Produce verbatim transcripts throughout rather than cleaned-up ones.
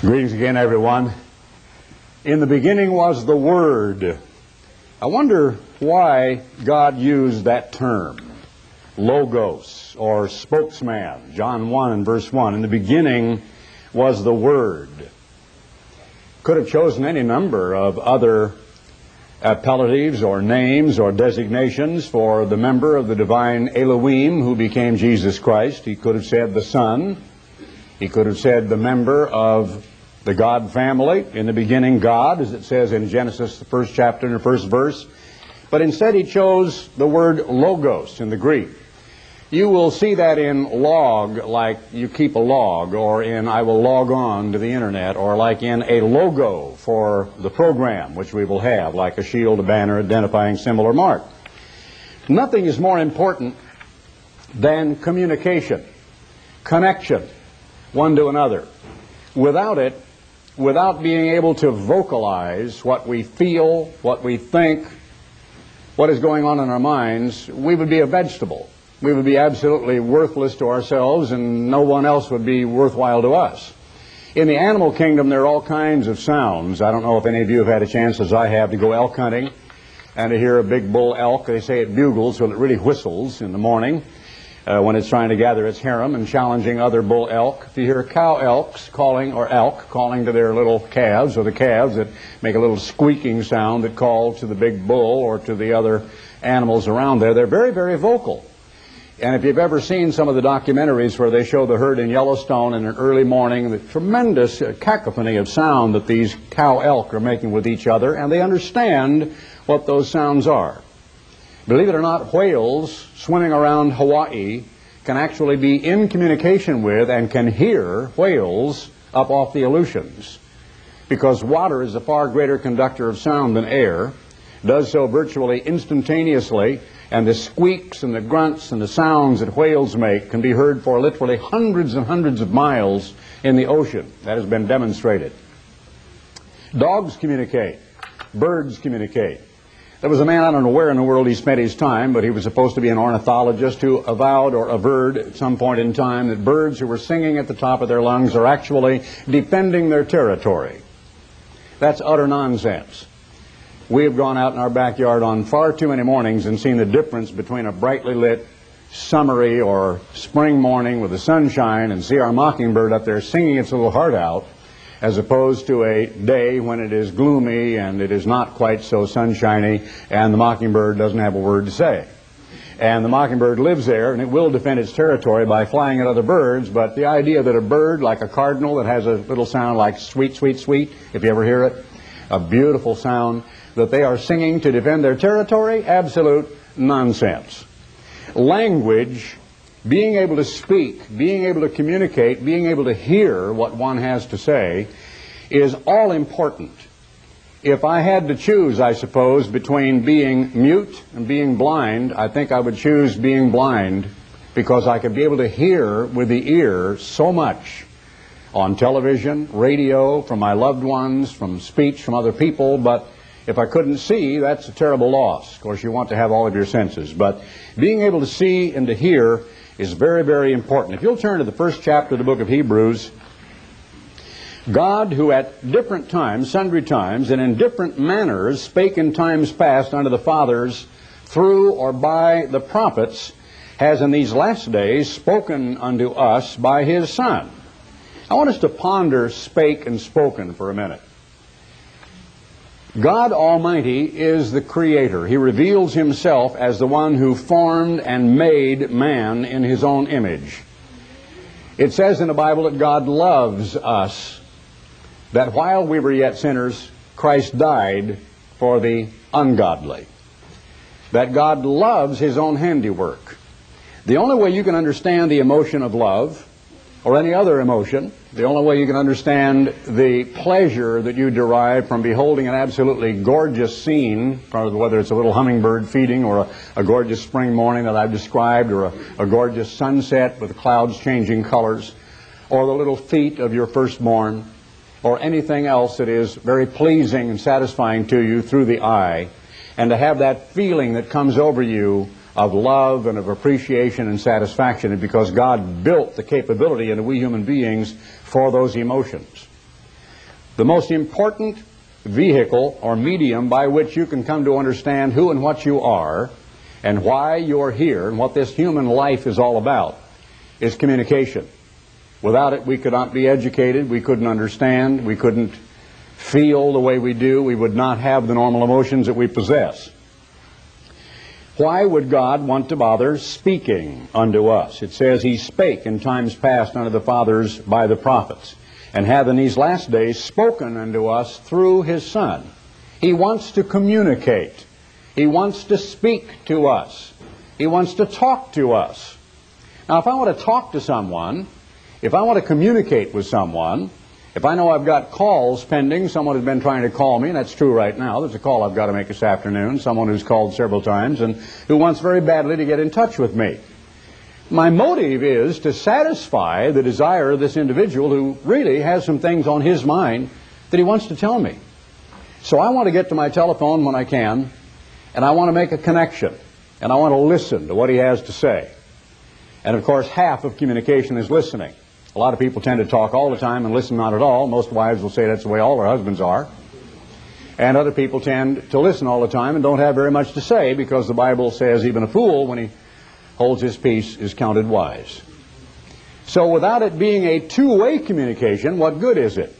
Greetings again, everyone. In the beginning was the Word. I wonder why God used that term, logos, or spokesman. John one and verse one. In the beginning was the Word. Could have chosen any number of other appellatives or names or designations for the member of the divine Elohim who became Jesus Christ. He could have said the Son. He could have said the member of the God family, in the beginning God, as it says in Genesis, the first chapter and the first verse. But instead he chose the word logos in the Greek. You will see that in log, like you keep a log, or in I will log on to the internet, or like in a logo for the program, which we will have, like a shield, a banner, identifying symbol or mark. Nothing is more important than communication, connection, one to another. Without it, without being able to vocalize what we feel, what we think, what is going on in our minds, we would be a vegetable. We would be absolutely worthless to ourselves, and no one else would be worthwhile to us. In the animal kingdom, there are all kinds of sounds. I don't know if any of you have had a chance, as I have, to go elk hunting and to hear a big bull elk. They say it bugles, well, it really whistles in the morning. Uh, when it's trying to gather its harem and challenging other bull elk. If you hear cow elks calling, or elk calling to their little calves, or the calves that make a little squeaking sound that call to the big bull or to the other animals around there, they're very, very vocal. And if you've ever seen some of the documentaries where they show the herd in Yellowstone in an early morning, the tremendous cacophony of sound that these cow elk are making with each other, and they understand what those sounds are. Believe it or not, whales swimming around Hawaii can actually be in communication with and can hear whales up off the Aleutians, because water is a far greater conductor of sound than air, does so virtually instantaneously, and the squeaks and the grunts and the sounds that whales make can be heard for literally hundreds and hundreds of miles in the ocean. That has been demonstrated. Dogs communicate. Birds communicate. There was a man, I don't know where in the world he spent his time, but he was supposed to be an ornithologist, who avowed or averred at some point in time that birds who were singing at the top of their lungs are actually defending their territory. That's utter nonsense. We have gone out in our backyard on far too many mornings and seen the difference between a brightly lit, summery or spring morning with the sunshine and see our mockingbird up there singing its little heart out, as opposed to a day when it is gloomy and it is not quite so sunshiny and the mockingbird doesn't have a word to say. And the mockingbird lives there, and it will defend its territory by flying at other birds, but the idea that a bird like a cardinal that has a little sound like sweet, sweet, sweet, if you ever hear it, a beautiful sound, that they are singing to defend their territory, absolute nonsense. Language, being able to speak, being able to communicate, being able to hear what one has to say is all important. If I had to choose, I suppose, between being mute and being blind, I think I would choose being blind, because I could be able to hear with the ear so much on television, radio, from my loved ones, from speech from other people. But if I couldn't see, that's a terrible loss. Of course, you want to have all of your senses. But being able to see and to hear is very, very important. If you'll turn to the first chapter of the book of Hebrews, God, who at different times, sundry times, and in different manners spake in times past unto the fathers through or by the prophets, has in these last days spoken unto us by his Son. I want us to ponder spake and spoken for a minute. God Almighty is the Creator. He reveals Himself as the one who formed and made man in His own image. It says in the Bible that God loves us, that while we were yet sinners, Christ died for the ungodly. That God loves His own handiwork. The only way you can understand the emotion of love, or any other emotion, the only way you can understand the pleasure that you derive from beholding an absolutely gorgeous scene, whether it's a little hummingbird feeding or a, a gorgeous spring morning that I've described, or a, a gorgeous sunset with the clouds changing colors, or the little feet of your firstborn, or anything else that is very pleasing and satisfying to you through the eye, and to have that feeling that comes over you of love and of appreciation and satisfaction, and because God built the capability into we human beings for those emotions. The most important vehicle or medium by which you can come to understand who and what you are and why you're here and what this human life is all about is communication. Without it, we could not be educated, we couldn't understand, we couldn't feel the way we do, we would not have the normal emotions that we possess. Why would God want to bother speaking unto us? It says He spake in times past unto the fathers by the prophets, and hath in these last days spoken unto us through His Son. He wants to communicate. He wants to speak to us. He wants to talk to us. Now, if I want to talk to someone, if I want to communicate with someone, if I know I've got calls pending, someone has been trying to call me, and that's true right now. There's a call I've got to make this afternoon, someone who's called several times and who wants very badly to get in touch with me. My motive is to satisfy the desire of this individual who really has some things on his mind that he wants to tell me. So I want to get to my telephone when I can, and I want to make a connection, and I want to listen to what he has to say. And of course, half of communication is listening. A lot of people tend to talk all the time and listen not at all. Most wives will say that's the way all their husbands are. And other people tend to listen all the time and don't have very much to say, because the Bible says even a fool, when he holds his peace, is counted wise. So without it being a two-way communication, what good is it?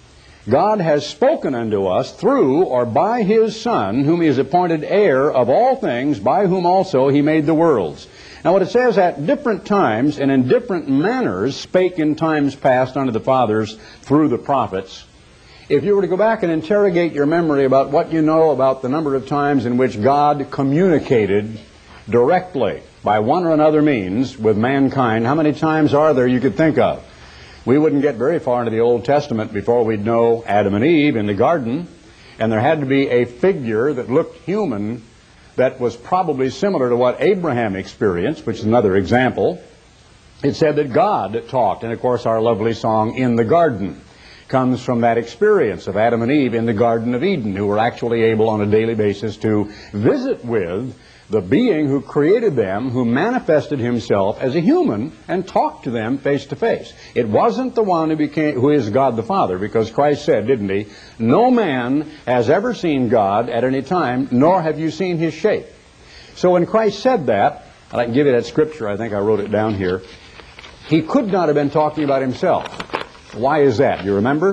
God has spoken unto us through or by His Son, whom He has appointed heir of all things, by whom also He made the worlds. Now what it says, at different times and in different manners spake in times past unto the fathers through the prophets. If you were to go back and interrogate your memory about what you know about the number of times in which God communicated directly by one or another means with mankind, how many times are there you could think of? We wouldn't get very far into the Old Testament before we'd know Adam and Eve in the garden, and there had to be a figure that looked human that was probably similar to what Abraham experienced, which is another example. It said that God talked, and of course our lovely song, In the Garden, comes from that experience of Adam and Eve in the Garden of Eden, who were actually able on a daily basis to visit with the being who created them, who manifested Himself as a human and talked to them face to face. It wasn't the one who became, who is God the Father, because Christ said, didn't He, no man has ever seen God at any time, nor have you seen His shape. So when Christ said that, and I can give you that scripture, I think I wrote it down here, He could not have been talking about Himself. Why is that? You remember?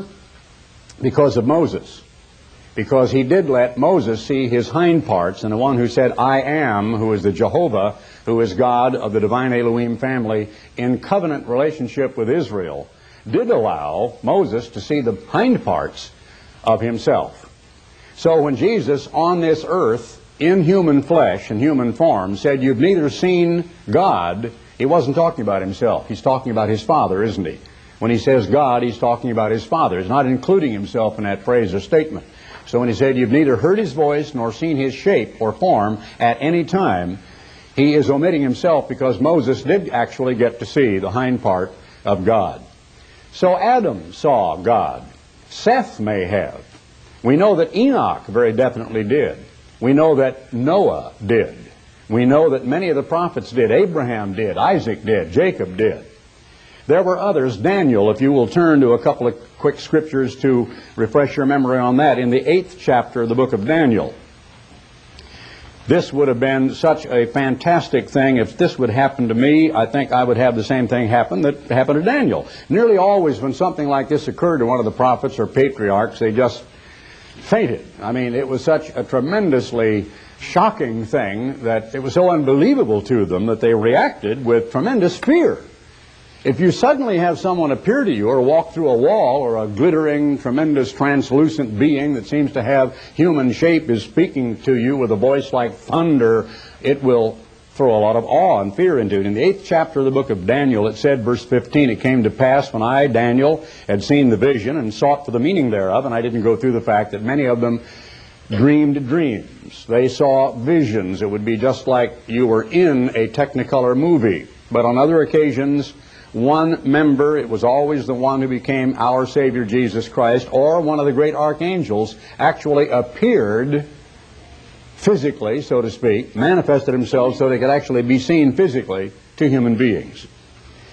Because of Moses. Because He did let Moses see his hind parts, and the one who said, I am, who is the Jehovah, who is God of the divine Elohim family, in covenant relationship with Israel, did allow Moses to see the hind parts of Himself. So when Jesus on this earth, in human flesh and human form, said, you've neither seen God, He wasn't talking about Himself. He's talking about His Father, isn't He? When He says God, He's talking about His Father. He's not including Himself in that phrase or statement. So when He said, you've neither heard His voice nor seen His shape or form at any time, He is omitting Himself, because Moses did actually get to see the hind part of God. So Adam saw God. Seth may have. We know that Enoch very definitely did. We know that Noah did. We know that many of the prophets did. Abraham did. Isaac did. Jacob did. There were others. Daniel, if you will turn to a couple of quick scriptures to refresh your memory on that, in the eighth chapter of the book of Daniel. This would have been such a fantastic thing. If this would happen to me, I think I would have the same thing happen that happened to Daniel. Nearly always when something like this occurred to one of the prophets or patriarchs, they just fainted. I mean, it was such a tremendously shocking thing that it was so unbelievable to them that they reacted with tremendous fear. If you suddenly have someone appear to you or walk through a wall, or a glittering, tremendous, translucent being that seems to have human shape is speaking to you with a voice like thunder, it will throw a lot of awe and fear into it. In the eighth chapter of the book of Daniel, it said, verse fifteen, it came to pass when I, Daniel, had seen the vision and sought for the meaning thereof, and I didn't go through the fact that many of them dreamed dreams. They saw visions. It would be just like you were in a Technicolor movie. But on other occasions, one member, it was always the one who became our Savior Jesus Christ, or one of the great archangels, actually appeared physically, so to speak, manifested himself so they could actually be seen physically to human beings.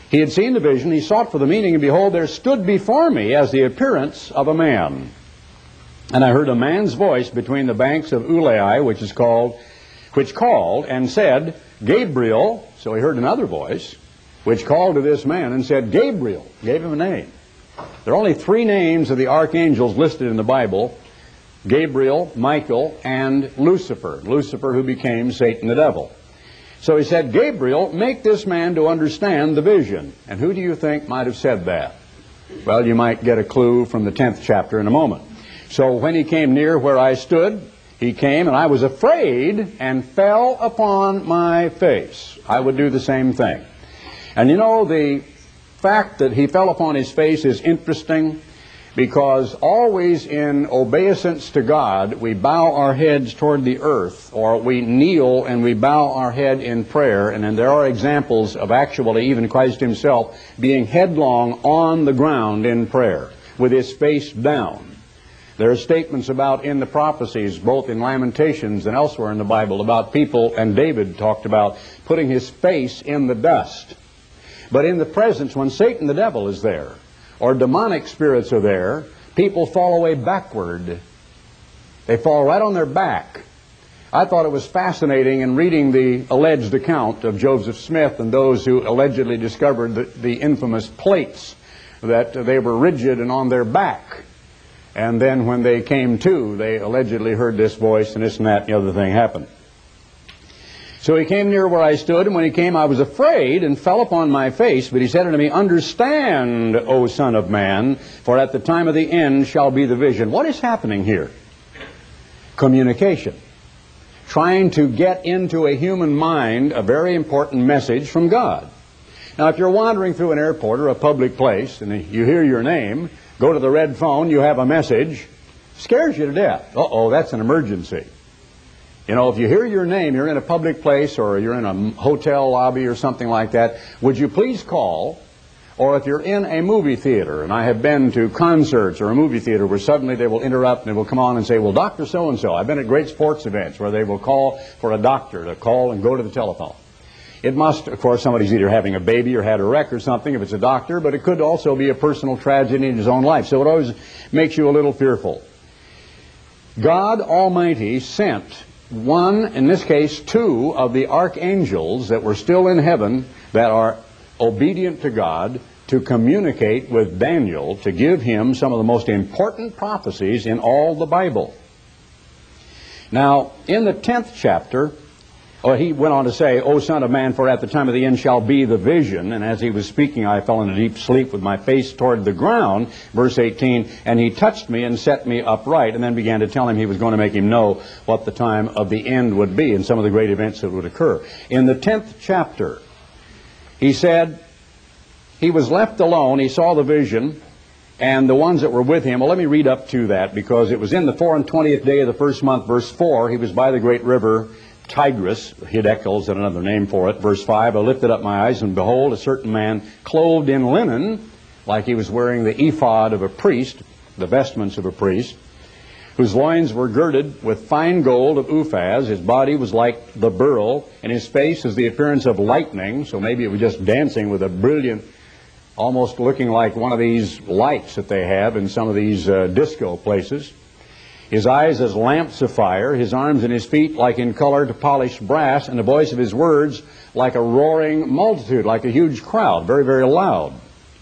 He had seen the vision, he sought for the meaning, and behold, there stood before me as the appearance of a man. And I heard a man's voice between the banks of Ulai, which is called, which called and said, Gabriel. So he heard another voice, which called to this man and said, Gabriel, gave him a name. There are only three names of the archangels listed in the Bible: Gabriel, Michael, and Lucifer. Lucifer, who became Satan the devil. So he said, Gabriel, make this man to understand the vision. And who do you think might have said that? Well, you might get a clue from the tenth chapter in a moment. So when he came near where I stood, he came, and I was afraid and fell upon my face. I would do the same thing. And you know, the fact that he fell upon his face is interesting, because always in obeisance to God, we bow our heads toward the earth, or we kneel and we bow our head in prayer. And then there are examples of actually even Christ himself being headlong on the ground in prayer with his face down. There are statements about in the prophecies, both in Lamentations and elsewhere in the Bible, about people, and David talked about putting his face in the dust. But in the presence, when Satan the devil is there, or demonic spirits are there, people fall away backward. They fall right on their back. I thought it was fascinating in reading the alleged account of Joseph Smith and those who allegedly discovered the, the infamous plates, that they were rigid and on their back. And then when they came to, they allegedly heard this voice, and this and that and the other thing happened. So he came near where I stood, and when he came, I was afraid and fell upon my face. But he said unto me, Understand, O Son of Man, for at the time of the end shall be the vision. What is happening here? Communication. Trying to get into a human mind a very important message from God. Now, if you're wandering through an airport or a public place, and you hear your name, go to the red phone, you have a message, scares you to death. Uh-oh, that's an emergency. You know, if you hear your name, you're in a public place or you're in a hotel lobby or something like that, would you please call? Or if you're in a movie theater, and I have been to concerts or a movie theater where suddenly they will interrupt and they will come on and say, well, Doctor So-and-so. I've been at great sports events where they will call for a doctor to call and go to the telephone. It must, of course, somebody's either having a baby or had a wreck or something if it's a doctor, but it could also be a personal tragedy in his own life. So it always makes you a little fearful. God Almighty sent one, in this case, two of the archangels that were still in heaven that are obedient to God to communicate with Daniel to give him some of the most important prophecies in all the Bible. Now, in the tenth chapter, oh, he went on to say, O Son of Man, for at the time of the end shall be the vision. And as he was speaking, I fell into deep sleep with my face toward the ground. Verse eighteen, and he touched me and set me upright, and then began to tell him he was going to make him know what the time of the end would be and some of the great events that would occur. In the tenth chapter, he said, he was left alone, he saw the vision, and the ones that were with him. Well, let me read up to that, because it was in the four and twentieth day of the first month, verse four, he was by the great river Tigris, Hiddekel is another name for it. Verse five, I lifted up my eyes, and behold, a certain man clothed in linen, like he was wearing the ephod of a priest, the vestments of a priest, whose loins were girded with fine gold of Uphaz. His body was like the beryl, and his face is the appearance of lightning, so maybe it was just dancing with a brilliant, almost looking like one of these lights that they have in some of these uh, disco places. His eyes as lamps of fire, his arms and his feet like in color to polished brass, and the voice of his words like a roaring multitude, like a huge crowd, very, very loud.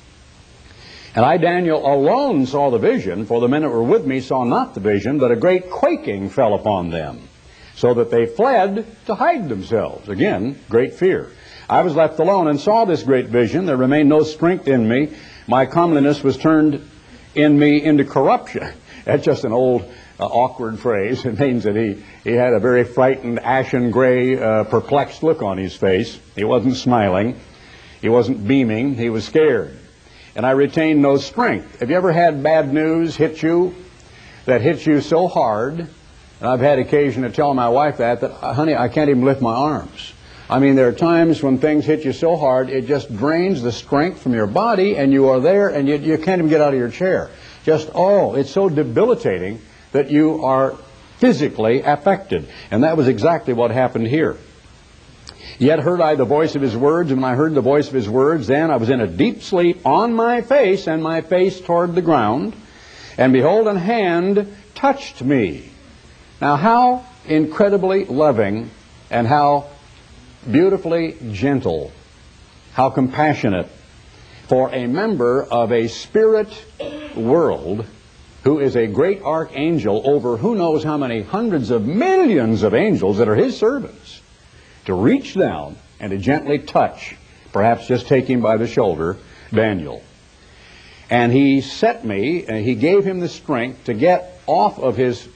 And I, Daniel, alone saw the vision, for the men that were with me saw not the vision, but a great quaking fell upon them, so that they fled to hide themselves. Again, great fear. I was left alone and saw this great vision. There remained no strength in me. My comeliness was turned in me into corruption. That's just an old Uh, awkward phrase. It means that he, he had a very frightened, ashen gray, uh, perplexed look on his face. He wasn't smiling. He wasn't beaming. He was scared. And I retained no strength. Have you ever had bad news hit you that hits you so hard? And I've had occasion to tell my wife that, that, honey, I can't even lift my arms. I mean, there are times when things hit you so hard, it just drains the strength from your body, and you are there, and you, you can't even get out of your chair. Just, oh, it's so debilitating that you are physically affected. And that was exactly what happened here. Yet heard I the voice of his words, and when I heard the voice of his words, then I was in a deep sleep on my face, and my face toward the ground. And behold, an hand touched me. Now, how incredibly loving and how beautifully gentle, how compassionate for a member of a spirit world who is a great archangel over who knows how many hundreds of millions of angels that are his servants, to reach down and to gently touch, perhaps just take him by the shoulder, Daniel. And he set me, and he gave him the strength to get off of his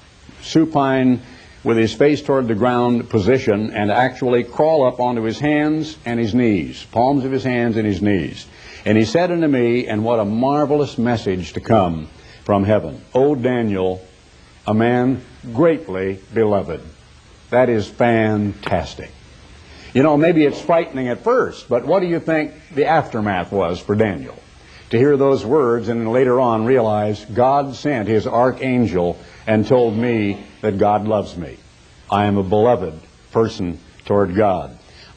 supine, with his face toward the ground position, and actually crawl up onto his hands and his knees, palms of his hands and his knees. And he said unto me, and what a marvelous message to come from heaven, O Daniel, a man greatly beloved. That is fantastic. You know, maybe it's frightening at first, but what do you think the aftermath was for Daniel? To hear those words and then later on realize God sent his archangel and told me that God loves me. I am a beloved person toward God.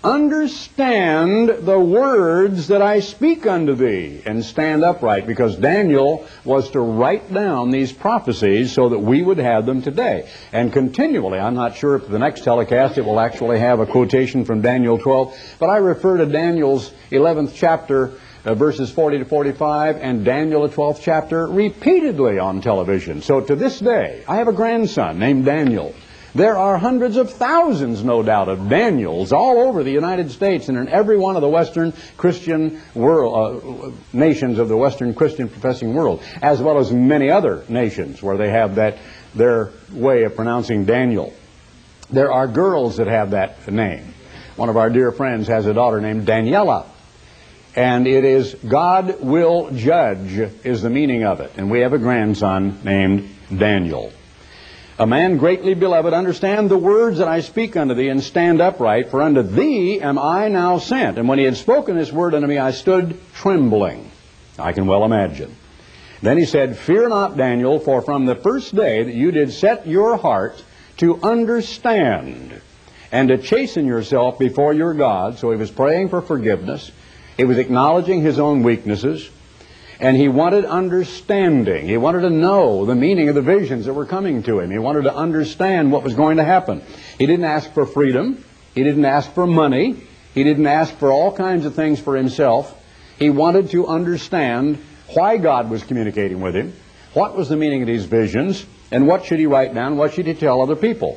Understand the words that I speak unto thee, and stand upright, because Daniel was to write down these prophecies so that we would have them today. And continually, I'm not sure if the next telecast it will actually have a quotation from Daniel twelve, but I refer to Daniel's eleventh chapter, Uh, verses forty to forty-five, and Daniel, the twelfth chapter, repeatedly on television. So to this day, I have a grandson named Daniel. There are hundreds of thousands, no doubt, of Daniels all over the United States and in every one of the Western Christian world, uh, nations of the Western Christian professing world, as well as many other nations where they have that, their way of pronouncing Daniel. There are girls that have that name. One of our dear friends has a daughter named Daniela. And it is God will judge is the meaning of it. And we have a grandson named Daniel. A man greatly beloved, understand the words that I speak unto thee, and stand upright, for unto thee am I now sent. And when he had spoken this word unto me, I stood trembling. I can well imagine. Then he said, Fear not, Daniel, for from the first day that you did set your heart to understand and to chasten yourself before your God. So he was praying for forgiveness. He was acknowledging his own weaknesses, and he wanted understanding. He wanted to know the meaning of the visions that were coming to him. He wanted to understand what was going to happen. He didn't ask for freedom. He didn't ask for money. He didn't ask for all kinds of things for himself. He wanted to understand why God was communicating with him, what was the meaning of these visions, and what should he write down, what should he tell other people.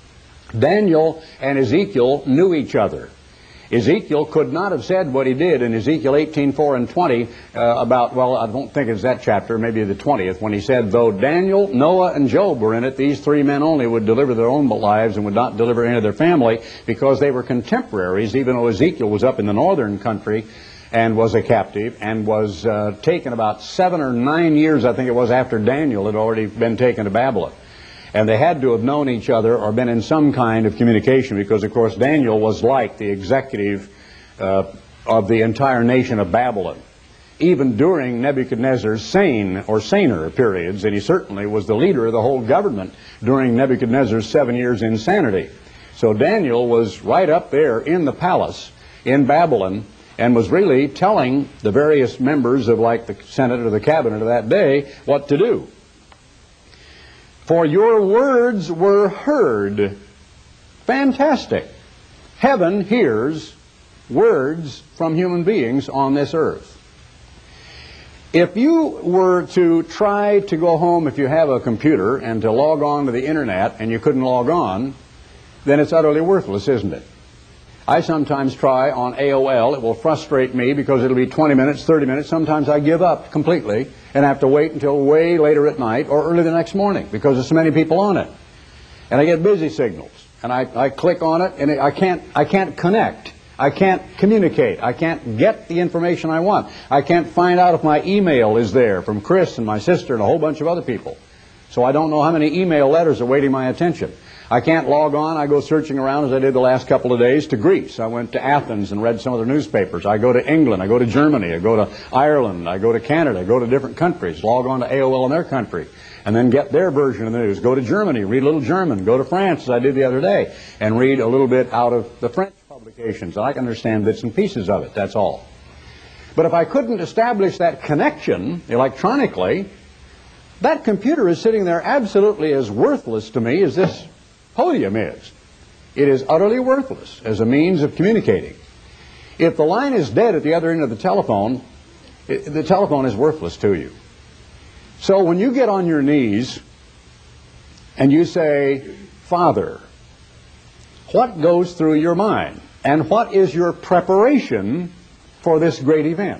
Daniel and Ezekiel knew each other. Ezekiel could not have said what he did in Ezekiel eighteen, four and twenty uh, about, well, I don't think it's that chapter, maybe the twentieth, when he said, though Daniel, Noah, and Job were in it, these three men only would deliver their own lives and would not deliver any of their family, because they were contemporaries, even though Ezekiel was up in the northern country and was a captive and was uh, taken about seven or nine years, I think it was, after Daniel had already been taken to Babylon. And they had to have known each other or been in some kind of communication, because, of course, Daniel was like the executive uh, of the entire nation of Babylon, even during Nebuchadnezzar's sane or saner periods, and he certainly was the leader of the whole government during Nebuchadnezzar's seven years insanity. So Daniel was right up there in the palace in Babylon and was really telling the various members of, like, the Senate or the cabinet of that day what to do. For your words were heard. Fantastic. Heaven hears words from human beings on this earth. If you were to try to go home, if you have a computer, and to log on to the internet and you couldn't log on, then it's utterly worthless, isn't it? I sometimes try on A O L. It will frustrate me because it'll be twenty minutes, thirty minutes. Sometimes I give up completely and have to wait until way later at night or early the next morning because there's so many people on it. And I get busy signals. And I, I click on it and I can't, I can't connect. I can't communicate. I can't get the information I want. I can't find out if my email is there from Chris and my sister and a whole bunch of other people. So I don't know how many email letters are waiting my attention. I can't log on. I go searching around, as I did the last couple of days, to Greece. I went to Athens and read some of their newspapers. I go to England. I go to Germany. I go to Ireland. I go to Canada. I go to different countries. Log on to A O L in their country and then get their version of the news. Go to Germany. Read a little German. Go to France, as I did the other day, and read a little bit out of the French publication. communications. I can understand bits and pieces of it, that's all. But if I couldn't establish that connection electronically, that computer is sitting there absolutely as worthless to me as this podium is. It is utterly worthless as a means of communicating. If the line is dead at the other end of the telephone, it, the telephone is worthless to you. So when you get on your knees and you say, Father, what goes through your mind? And what is your preparation for this great event?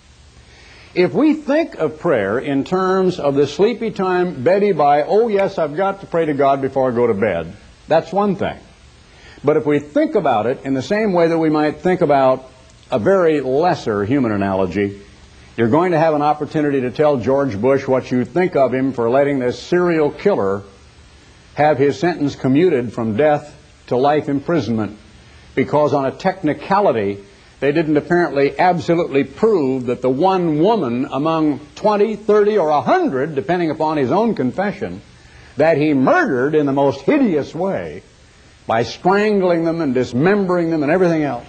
If we think of prayer in terms of the sleepy time, Betty by, oh yes, I've got to pray to God before I go to bed, that's one thing. But if we think about it in the same way that we might think about a very lesser human analogy, you're going to have an opportunity to tell George Bush what you think of him for letting this serial killer have his sentence commuted from death to life imprisonment, because on a technicality they didn't apparently absolutely prove that the one woman among twenty, thirty, or a hundred, depending upon his own confession, that he murdered in the most hideous way by strangling them and dismembering them and everything else.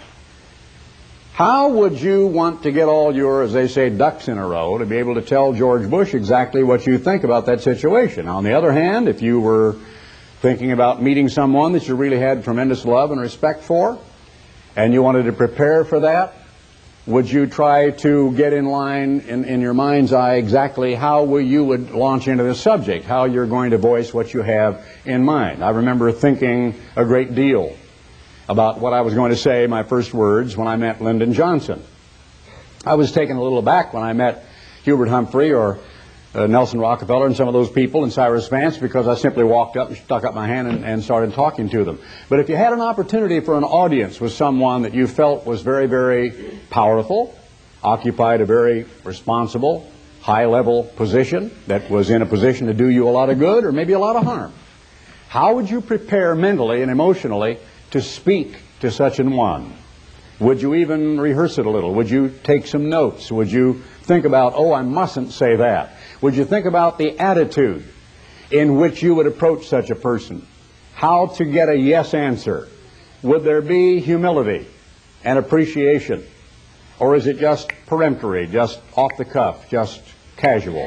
How would you want to get all your, as they say, ducks in a row to be able to tell George Bush exactly what you think about that situation? On the other hand, if you were thinking about meeting someone that you really had tremendous love and respect for, and you wanted to prepare for that, would you try to get in line in, in your mind's eye exactly how you would launch into the subject, how you're going to voice what you have in mind? I remember thinking a great deal about what I was going to say, my first words, when I met Lyndon Johnson. I was taken a little aback when I met Hubert Humphrey or uh, Nelson Rockefeller and some of those people and Cyrus Vance, because I simply walked up and stuck up my hand and, and started talking to them. But if you had an opportunity for an audience with someone that you felt was very, very powerful, occupied a very responsible, high-level position, that was in a position to do you a lot of good or maybe a lot of harm, how would you prepare mentally and emotionally to speak to such an one? Would you even rehearse it a little? Would you take some notes? Would you think about, oh, I mustn't say that? Would you think about the attitude in which you would approach such a person? How to get a yes answer? Would there be humility and appreciation? Or is it just peremptory, just off the cuff, just casual?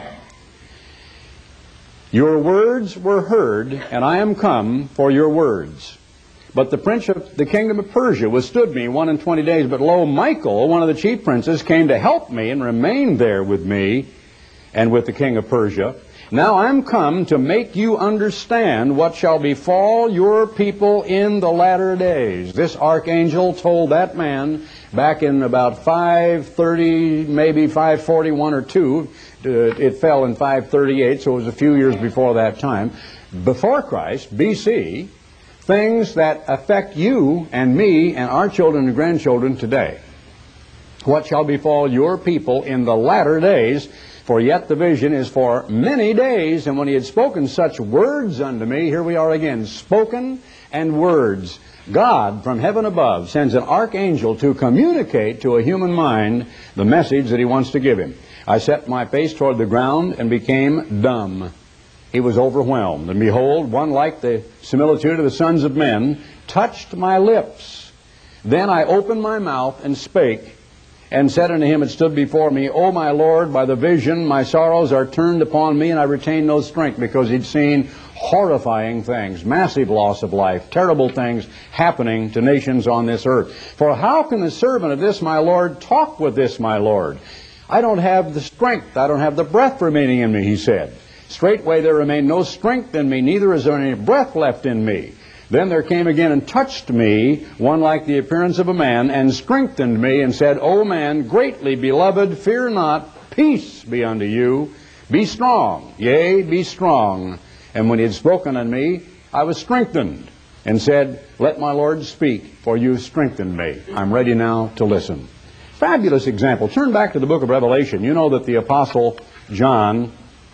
Your words were heard, and I am come for your words. But the prince of the kingdom of Persia withstood me one and twenty days. But lo, Michael, one of the chief princes, came to help me and remained there with me and with the king of Persia. Now I'm come to make you understand what shall befall your people in the latter days. This archangel told that man back in about five thirty, maybe five forty-one or two. It fell in five thirty-eight, so it was a few years before that time. Before Christ, B C, things that affect you and me and our children and grandchildren today. What shall befall your people in the latter days? For yet the vision is for many days. And when he had spoken such words unto me, here we are again, spoken and words. God from heaven above sends an archangel to communicate to a human mind the message that he wants to give him. I set my face toward the ground and became dumb. He was overwhelmed. And behold, one like the similitude of the sons of men touched my lips. Then I opened my mouth and spake, and said unto him that stood before me, O my Lord, by the vision my sorrows are turned upon me, and I retain no strength, because he'd seen horrifying things, massive loss of life, terrible things happening to nations on this earth. For how can the servant of this my Lord talk with this my Lord? I don't have the strength, I don't have the breath remaining in me, he said. Straightway there remained no strength in me, neither is there any breath left in me. Then there came again and touched me, one like the appearance of a man, and strengthened me, and said, O man, greatly beloved, fear not, peace be unto you. Be strong, yea, be strong. And when he had spoken unto me, I was strengthened, and said, Let my Lord speak, for you strengthened me. I'm ready now to listen. Fabulous example. Turn back to the book of Revelation. You know that the Apostle John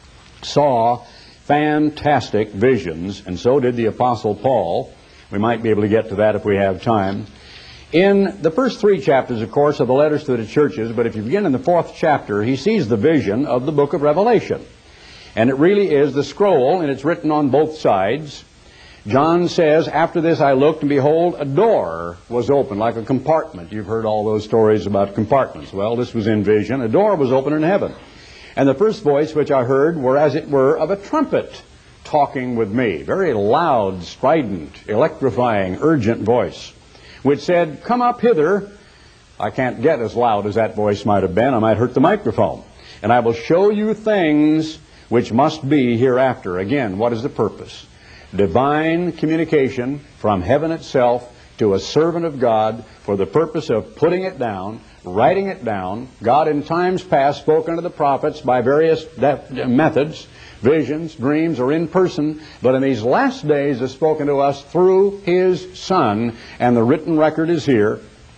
saw fantastic visions, and so did the Apostle Paul. We might be able to get to that if we have time. In the first three chapters, of course, of the letters to the churches, but if you begin in the fourth chapter, he sees the vision of the book of Revelation. And it really is the scroll, and it's written on both sides. John says, after this I looked, and behold, a door was opened, like a compartment. You've heard all those stories about compartments. Well, this was in vision. A door was opened in heaven. And the first voice which I heard were as it were of a trumpet talking with me. Very loud, strident, electrifying, urgent voice, which said, come up hither. I can't get as loud as that voice might have been. I might hurt the microphone. And I will show you things which must be hereafter. Again, what is the purpose? Divine communication from heaven itself to a servant of God for the purpose of putting it down, writing it down. God in times past spoke unto the prophets by various methods, visions, dreams, or in person, but in these last days has spoken to us through His Son, and the written record is here.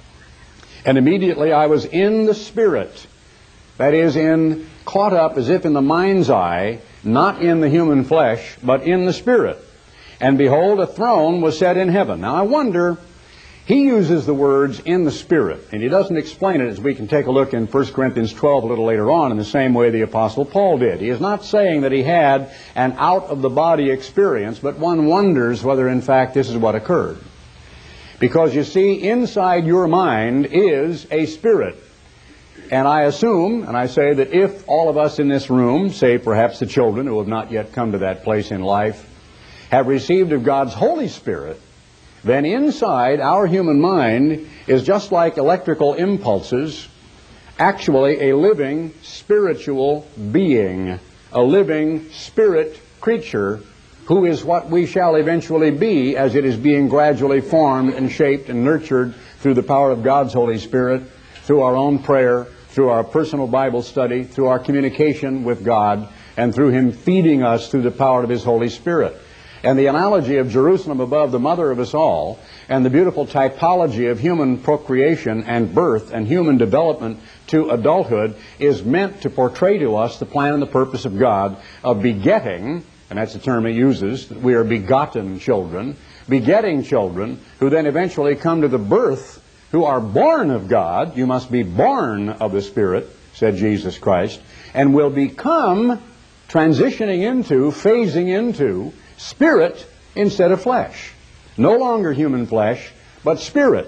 And immediately I was in the Spirit, that is, in caught up as if in the mind's eye, not in the human flesh, but in the Spirit. And behold, a throne was set in heaven. Now I wonder, he uses the words in the Spirit, and he doesn't explain it, as we can take a look in First Corinthians twelve a little later on, in the same way the Apostle Paul did. He is not saying that he had an out-of-the-body experience, but one wonders whether in fact this is what occurred. Because you see, inside your mind is a spirit. And I assume, and I say that if all of us in this room, say perhaps the children who have not yet come to that place in life, have received of God's Holy Spirit, then inside our human mind is just like electrical impulses, actually a living spiritual being, a living spirit creature who is what we shall eventually be as it is being gradually formed and shaped and nurtured through the power of God's Holy Spirit, through our own prayer, through our personal Bible study, through our communication with God, and through Him feeding us through the power of His Holy Spirit. And the analogy of Jerusalem above, the mother of us all, and the beautiful typology of human procreation and birth and human development to adulthood is meant to portray to us the plan and the purpose of God of begetting, and that's the term He uses, that we are begotten children, begetting children who then eventually come to the birth, who are born of God. You must be born of the Spirit, said Jesus Christ, and will become, transitioning into, phasing into, spirit instead of flesh. No longer human flesh, but spirit.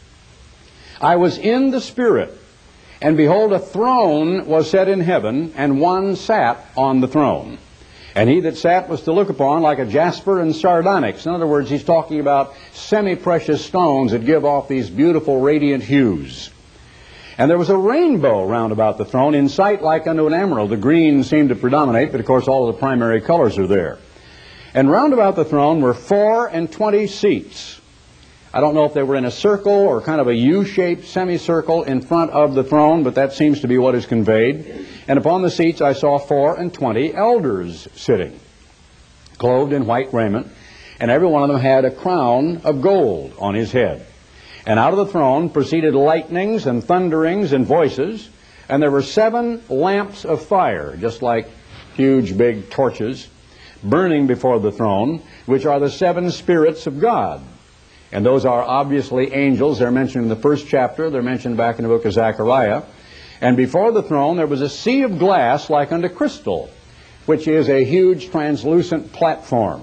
I was in the Spirit, and behold, a throne was set in heaven, and one sat on the throne. And he that sat was to look upon like a jasper and sardonyx. In other words, he's talking about semi-precious stones that give off these beautiful radiant hues. And there was a rainbow round about the throne, in sight like unto an emerald. The green seemed to predominate, but of course all of the primary colors are there. And round about the throne were four and twenty seats. I don't know if they were in a circle or kind of a U-shaped semicircle in front of the throne, but that seems to be what is conveyed. And upon the seats I saw four and twenty elders sitting, clothed in white raiment, and every one of them had a crown of gold on his head. And out of the throne proceeded lightnings and thunderings and voices, and there were seven lamps of fire, just like huge big torches, burning before the throne, which are the seven spirits of God. And those are obviously angels. They're mentioned in the first chapter. They're mentioned back in the book of Zechariah. And before the throne there was a sea of glass like unto crystal, which is a huge translucent platform.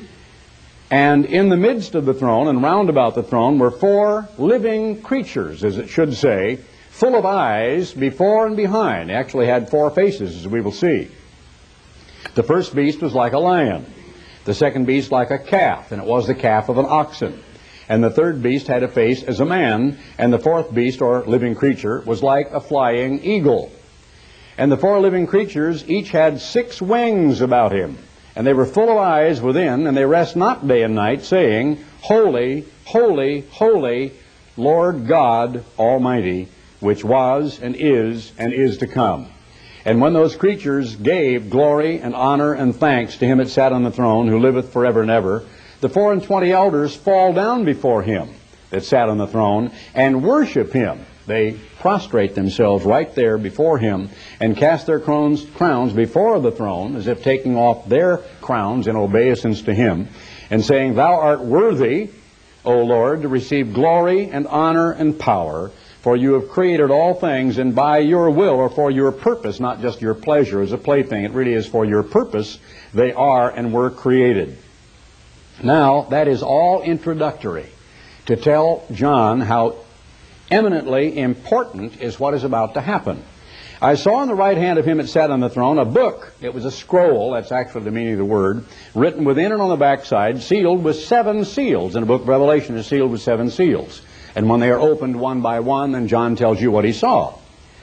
And in the midst of the throne and round about the throne were four living creatures, as it should say, full of eyes before and behind. They actually had four faces, as we will see. The first beast was like a lion, the second beast like a calf, and it was the calf of an oxen. And the third beast had a face as a man, and the fourth beast, or living creature, was like a flying eagle. And the four living creatures each had six wings about him, and they were full of eyes within, and they rest not day and night, saying, Holy, holy, holy, Lord God Almighty, which was, and is, and is to come. And when those creatures gave glory and honor and thanks to Him that sat on the throne, who liveth forever and ever, the four and twenty elders fall down before Him that sat on the throne and worship Him. They prostrate themselves right there before Him and cast their crowns, crowns before the throne, as if taking off their crowns in obeisance to Him, and saying, Thou art worthy, O Lord, to receive glory and honor and power, for you have created all things, and by your will, or for your purpose, not just your pleasure as a plaything, it really is for your purpose, they are and were created. Now, that is all introductory to tell John how eminently important is what is about to happen. I saw on the right hand of him that sat on the throne a book. It was a scroll, that's actually the meaning of the word, written within and on the backside, sealed with seven seals. And the book of Revelation is sealed with seven seals. And when they are opened one by one, then John tells you what he saw.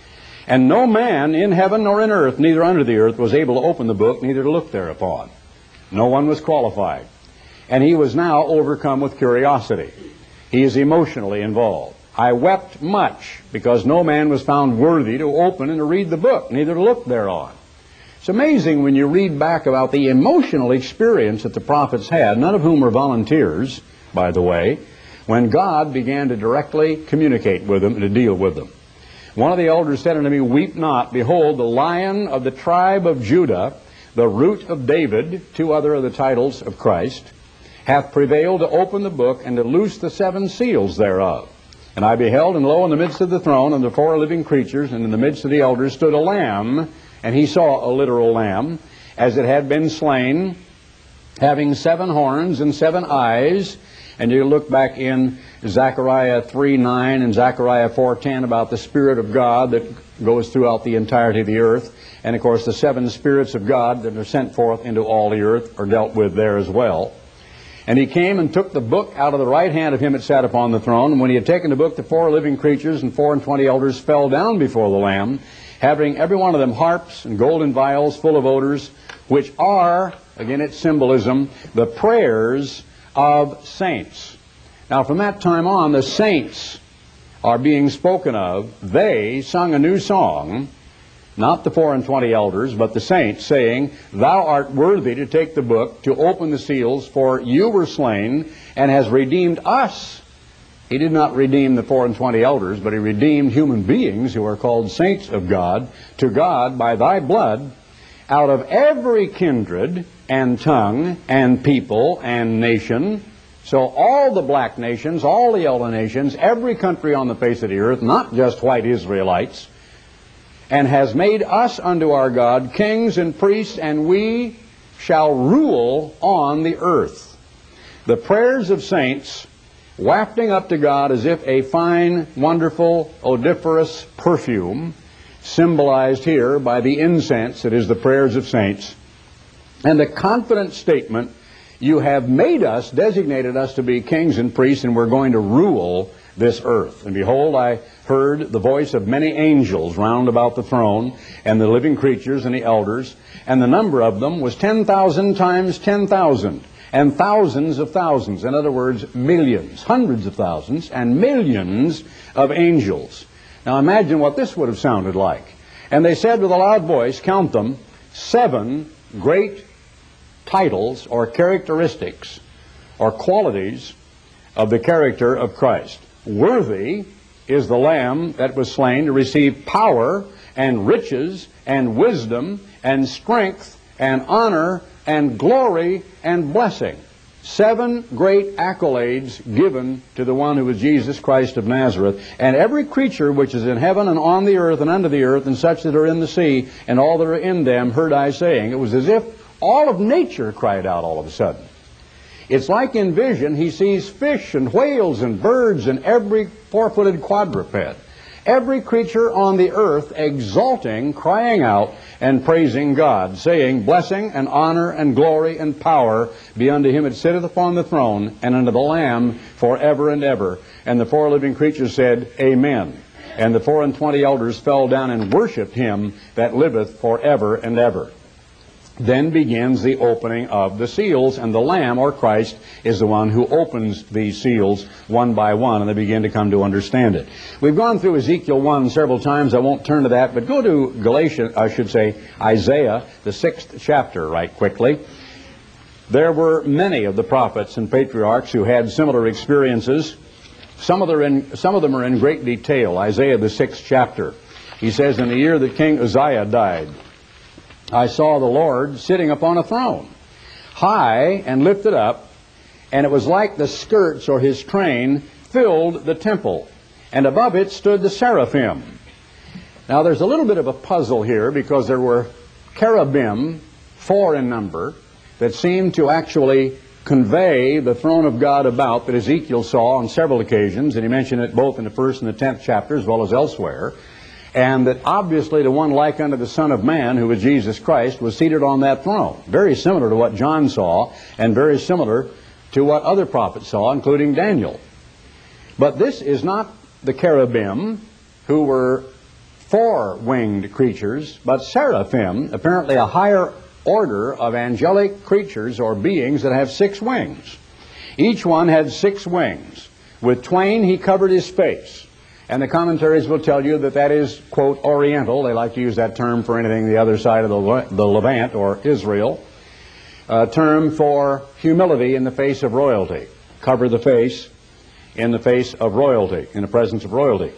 And no man in heaven nor in earth, neither under the earth, was able to open the book, neither to look thereupon. No one was qualified. And he was now overcome with curiosity. He is emotionally involved. I wept much, because no man was found worthy to open and to read the book, neither to look thereon. It's amazing when you read back about the emotional experience that the prophets had, none of whom were volunteers, by the way, when God began to directly communicate with them and to deal with them. One of the elders said unto me, Weep not, behold, the Lion of the tribe of Judah, the Root of David, two other of the titles of Christ, hath prevailed to open the book and to loose the seven seals thereof. And I beheld, and lo, in the midst of the throne, and the four living creatures, and in the midst of the elders, stood a lamb, and he saw a literal lamb, as it had been slain, having seven horns and seven eyes. And you look back in Zechariah three nine and Zechariah four ten about the Spirit of God that goes throughout the entirety of the earth. And of course the seven spirits of God that are sent forth into all the earth are dealt with there as well. And he came and took the book out of the right hand of him that sat upon the throne. And when he had taken the book, the four living creatures and four and twenty elders fell down before the Lamb, having every one of them harps and golden vials full of odors, which are, again it's symbolism, the prayers of saints. Now from that time on, the saints are being spoken of. They sung a new song, not the four and twenty elders, but the saints, saying, Thou art worthy to take the book, to open the seals, for you were slain, and has redeemed us. He did not redeem the four and twenty elders, but he redeemed human beings who are called saints of God, to God by thy blood, out of every kindred and tongue and people and nation. So all the black nations, all the yellow nations, every country on the face of the earth, not just white Israelites, and has made us unto our God kings and priests, and we shall rule on the earth. The prayers of saints wafting up to God as if a fine, wonderful, odoriferous perfume, symbolized here by the incense that is the prayers of saints, and the confident statement, you have made us, designated us to be kings and priests, and we're going to rule this earth. And behold, I heard the voice of many angels round about the throne, and the living creatures and the elders, and the number of them was ten thousand times ten thousand, and thousands of thousands. In other words, millions, hundreds of thousands, and millions of angels. Now imagine what this would have sounded like. And they said with a loud voice, count them, seven great titles or characteristics or qualities of the character of Christ. Worthy is the Lamb that was slain to receive power and riches and wisdom and strength and honor and glory and blessing. Seven great accolades given to the one who is Jesus Christ of Nazareth. And every creature which is in heaven and on the earth and under the earth, and such that are in the sea, and all that are in them, heard I saying. It was as if all of nature cried out all of a sudden. It's like in vision, he sees fish and whales and birds and every four-footed quadruped. Every creature on the earth exalting, crying out, and praising God, saying, Blessing and honor and glory and power be unto him that sitteth upon the throne, and unto the Lamb forever and ever. And the four living creatures said, Amen. And the four and twenty elders fell down and worshipped him that liveth forever and ever. Then begins the opening of the seals, and the Lamb, or Christ, is the one who opens these seals one by one, and they begin to come to understand it. We've gone through Ezekiel one several times. I won't turn to that, but go to Galatians, I should say Isaiah, the sixth chapter, right quickly. There were many of the prophets and patriarchs who had similar experiences. Some of them are in, some of them are in great detail. Isaiah, the sixth chapter. He says, in the year that King Uzziah died, I saw the Lord sitting upon a throne, high and lifted up, and it was like the skirts or his train filled the temple, and above it stood the seraphim. Now there's a little bit of a puzzle here, because there were cherubim, four in number, that seemed to actually convey the throne of God about that Ezekiel saw on several occasions, and he mentioned it both in the first and the tenth chapter as well as elsewhere, and that obviously the one like unto the Son of Man, who was Jesus Christ, was seated on that throne. Very similar to what John saw, and very similar to what other prophets saw, including Daniel. But this is not the cherubim, who were four-winged creatures, but seraphim, apparently a higher order of angelic creatures or beings that have six wings. Each one had six wings. With twain he covered his face. And the commentaries will tell you that that is, quote, Oriental. They like to use that term for anything the other side of the, the Levant or Israel. A term for humility in the face of royalty. Cover the face in the face of royalty, in the presence of royalty.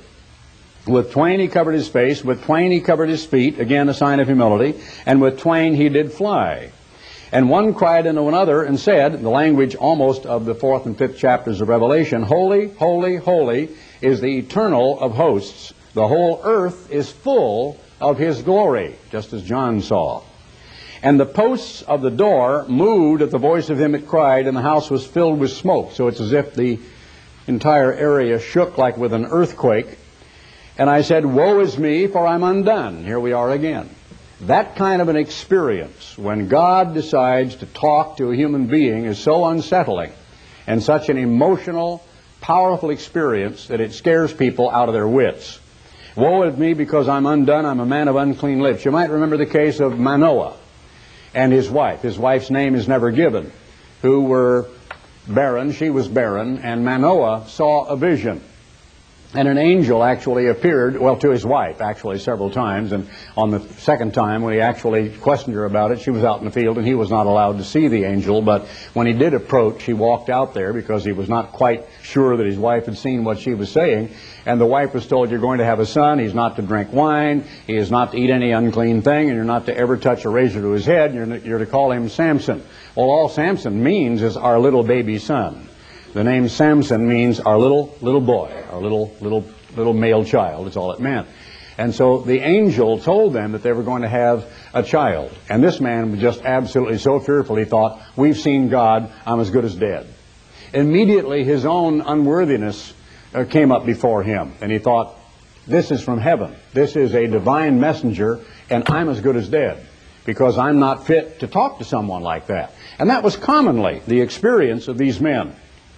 With twain he covered his face, with twain he covered his feet, again a sign of humility, and with twain he did fly. And one cried unto another and said, in the language almost of the fourth and fifth chapters of Revelation, Holy, holy, holy is the Eternal of hosts. The whole earth is full of his glory, just as John saw. And the posts of the door moved at the voice of him that cried, and the house was filled with smoke. So it's as if the entire area shook like with an earthquake. And I said, Woe is me, for I'm undone. Here we are again. That kind of an experience, when God decides to talk to a human being, is so unsettling and such an emotional, powerful experience that it scares people out of their wits. Woe is me, because I'm undone. I'm a man of unclean lips. You might remember the case of Manoah and his wife. His wife's name is never given, who were barren. She was barren, and Manoah saw a vision. And an angel actually appeared, well, to his wife, actually, several times. And on the second time, when he actually questioned her about it, she was out in the field, and he was not allowed to see the angel. But when he did approach, he walked out there because he was not quite sure that his wife had seen what she was saying. And the wife was told, you're going to have a son. He's not to drink wine. He is not to eat any unclean thing. And you're not to ever touch a razor to his head. You're, you're to call him Samson. Well, all Samson means is our little baby son. The name Samson means our little little boy, our little little little male child. That's all it meant. And so the angel told them that they were going to have a child. And this man was just absolutely so fearful, he thought, we've seen God, I'm as good as dead. Immediately his own unworthiness uh, came up before him. And he thought, this is from heaven. This is a divine messenger, and I'm as good as dead, because I'm not fit to talk to someone like that. And that was commonly the experience of these men.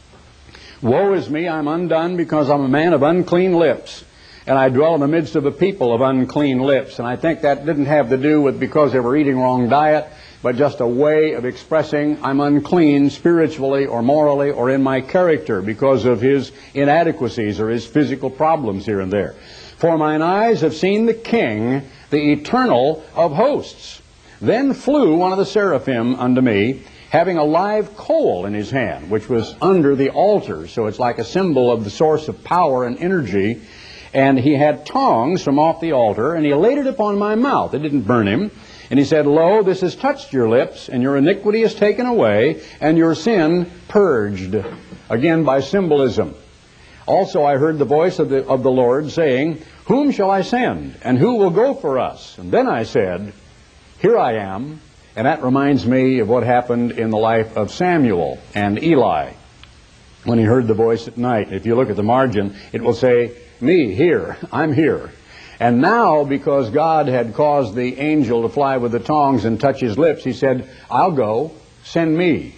Woe is me, I'm undone, because I'm a man of unclean lips, and I dwell in the midst of a people of unclean lips. And I think that didn't have to do with because they were eating wrong diet, but just a way of expressing I'm unclean spiritually or morally or in my character because of his inadequacies or his physical problems here and there. For mine eyes have seen the King, the Eternal of hosts. Then flew one of the seraphim unto me, having a live coal in his hand, which was under the altar. So it's like a symbol of the source of power and energy. And he had tongs from off the altar, and he laid it upon my mouth. It didn't burn him. And he said, Lo, this has touched your lips, and your iniquity is taken away, and your sin purged. Again, by symbolism. Also I heard the voice of the, of the Lord saying, Whom shall I send, and who will go for us? And then I said, Here I am. And that reminds me of what happened in the life of Samuel and Eli when he heard the voice at night. If you look at the margin, it will say, Me, here, I'm here. And now, because God had caused the angel to fly with the tongs and touch his lips, he said, I'll go, send me.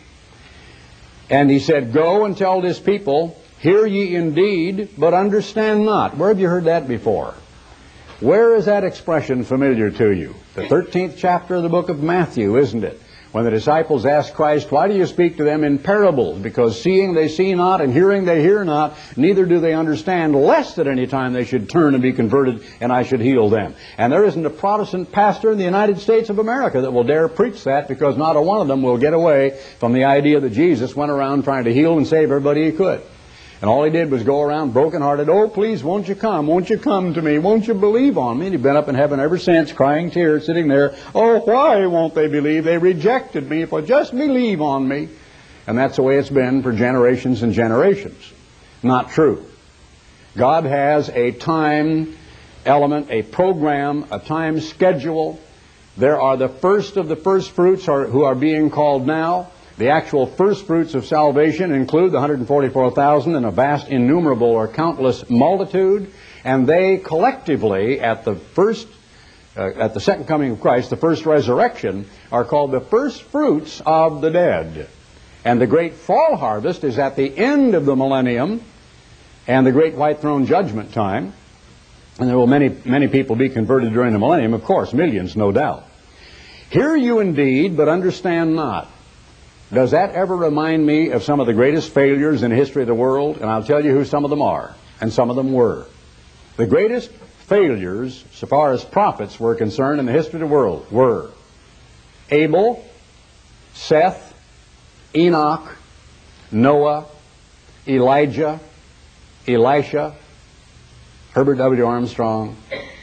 And he said, Go and tell this people, Hear ye indeed, but understand not. Where have you heard that before? Where is that expression familiar to you? The thirteenth chapter of the book of Matthew, isn't it? When the disciples asked Christ, Why do you speak to them in parables? Because seeing they see not, and hearing they hear not, neither do they understand, lest at any time they should turn and be converted, and I should heal them. And there isn't a Protestant pastor in the United States of America that will dare preach that, because not a one of them will get away from the idea that Jesus went around trying to heal and save everybody he could. And all he did was go around brokenhearted, Oh, please, won't you come? Won't you come to me? Won't you believe on me? And he's been up in heaven ever since, crying tears, sitting there. Oh, why won't they believe? They rejected me. If I just believe on me. And that's the way it's been for generations and generations. Not true. God has a time element, a program, a time schedule. There are the first of the first fruits are, who are being called now. The actual first fruits of salvation include the one hundred forty-four thousand and a vast innumerable or countless multitude, and they collectively at the first uh, at the second coming of Christ, the first resurrection, are called the first fruits of the dead. And the great fall harvest is at the end of the millennium and the great white throne judgment time. And there will many, many people be converted during the millennium, of course, millions, no doubt. Hear you indeed, but understand not. Does that ever remind me of some of the greatest failures in the history of the world? And I'll tell you who some of them are, and some of them were. The greatest failures, so far as prophets were concerned in the history of the world, were Abel, Seth, Enoch, Noah, Elijah, Elisha, Herbert W. Armstrong.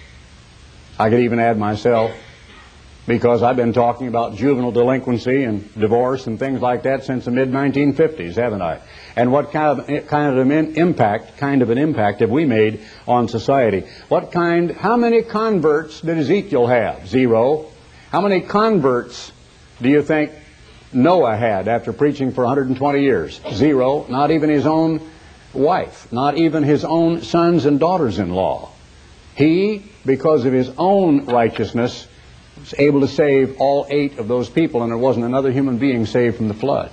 I could even add myself, because I've been talking about juvenile delinquency and divorce and things like that since the mid nineteen fifties, haven't I? And what kind of kind of an impact, kind of an impact have we made on society? What kind? How many converts did Ezekiel have? Zero. How many converts do you think Noah had after preaching for one hundred twenty years? Zero. Not even his own wife. Not even his own sons and daughters-in-law. He, because of his own righteousness, was able to save all eight of those people, and there wasn't another human being saved from the flood.